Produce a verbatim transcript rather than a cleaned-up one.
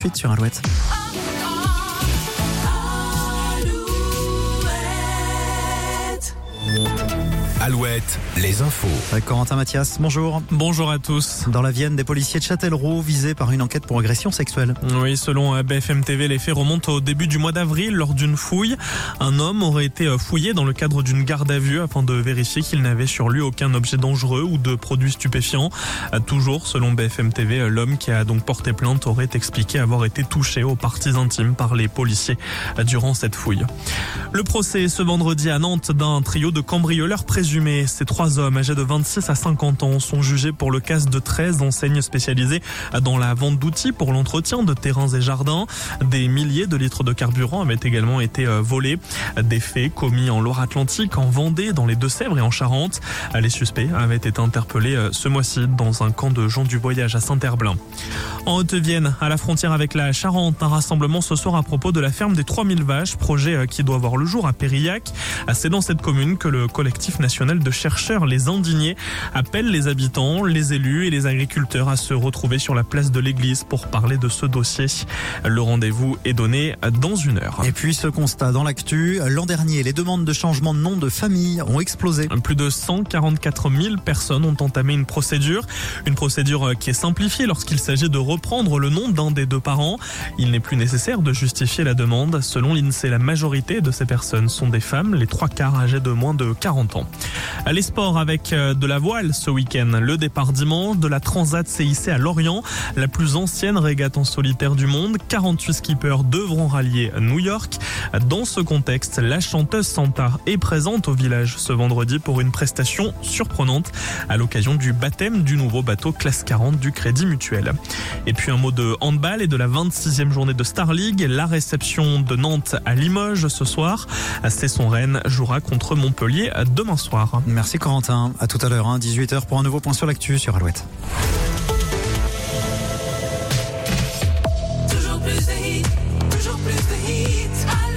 Suite sur Alouette. Alouette, les infos. Avec Corentin Mathias, bonjour. Bonjour à tous. Dans la Vienne, des policiers de Châtellerault visés par une enquête pour agression sexuelle. Oui, selon B F M T V, les faits remontent au début du mois d'avril lors d'une fouille. Un homme aurait été fouillé dans le cadre d'une garde à vue afin de vérifier qu'il n'avait sur lui aucun objet dangereux ou de produits stupéfiants. Toujours selon B F M T V, l'homme qui a donc porté plainte aurait expliqué avoir été touché aux parties intimes par les policiers durant cette fouille. Le procès ce vendredi à Nantes d'un trio de cambrioleurs présumés. Ces trois hommes âgés de vingt-six à cinquante ans sont jugés pour le casse de treize enseignes spécialisées dans la vente d'outils pour l'entretien de terrains et jardins. Des milliers de litres de carburant avaient également été volés. Des faits commis en Loire-Atlantique, en Vendée, dans les Deux-Sèvres et en Charente. Les suspects avaient été interpellés ce mois-ci dans un camp de gens du voyage à Saint-Herblain. En Haute-Vienne, à la frontière avec la Charente, un rassemblement ce soir à propos de la ferme des trois mille vaches, projet qui doit voir le jour à Périllac. C'est dans cette commune que le collectif national de chercheurs Les Indignés appelle les habitants, les élus et les agriculteurs à se retrouver sur la place de l'église pour parler de ce dossier. Le rendez-vous est donné dans une heure. Et puis ce constat dans l'actu, l'an dernier, les demandes de changement de nom de famille ont explosé. Plus de cent quarante-quatre mille personnes ont entamé une procédure. Une procédure qui est simplifiée lorsqu'il s'agit de reprendre le nom d'un des deux parents. Il n'est plus nécessaire de justifier la demande. Selon l'INSEE, la majorité de ces personnes sont des femmes, les trois quarts âgées de moins de quarante ans. Les sports avec de la voile ce week-end. Le départ dimanche de la Transat C I C à Lorient, la plus ancienne régate en solitaire du monde. quarante-huit skippers devront rallier New York. Dans ce contexte, la chanteuse Santa est présente au village ce vendredi pour une prestation surprenante à l'occasion du baptême du nouveau bateau classe quarante du Crédit Mutuel. Et puis un mot de handball et de la vingt-sixième journée de Star League. La réception de Nantes à Limoges ce soir. Cesson-Rennes jouera contre Montpellier demain soir. Merci Corentin, à tout à l'heure, hein, dix-huit heures pour un nouveau point sur l'actu sur Alouette.